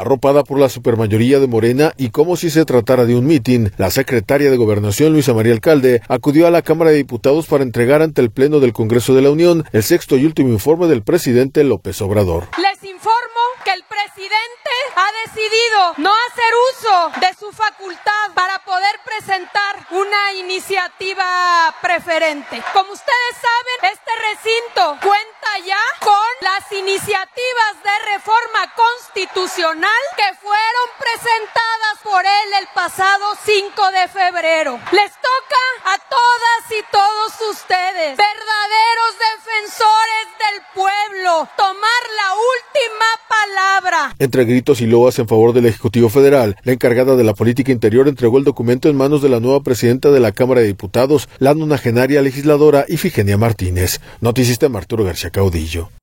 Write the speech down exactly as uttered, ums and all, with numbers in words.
Arropada por la supermayoría de Morena y como si se tratara de un mitin, la secretaria de Gobernación, Luisa María Alcalde, acudió a la Cámara de Diputados para entregar ante el Pleno del Congreso de la Unión el sexto y último informe del presidente López Obrador. Les informo que el presidente ha decidido no hacer uso de su facultad para poder presentar una iniciativa preferente. Como ustedes saben, este recinto cuenta ya con las iniciativas de reforma constitucional que fueron presentadas por él el pasado cinco de febrero. Les toca a todas y todos ustedes, verdaderos defensores del pueblo, tomar la última palabra. Entre gritos y loas en favor del Ejecutivo Federal, la encargada de la política interior entregó el documento en manos de la nueva presidenta de la Cámara de Diputados, la nonagenaria legisladora Ifigenia Martínez. Noticista Arturo García Caudillo.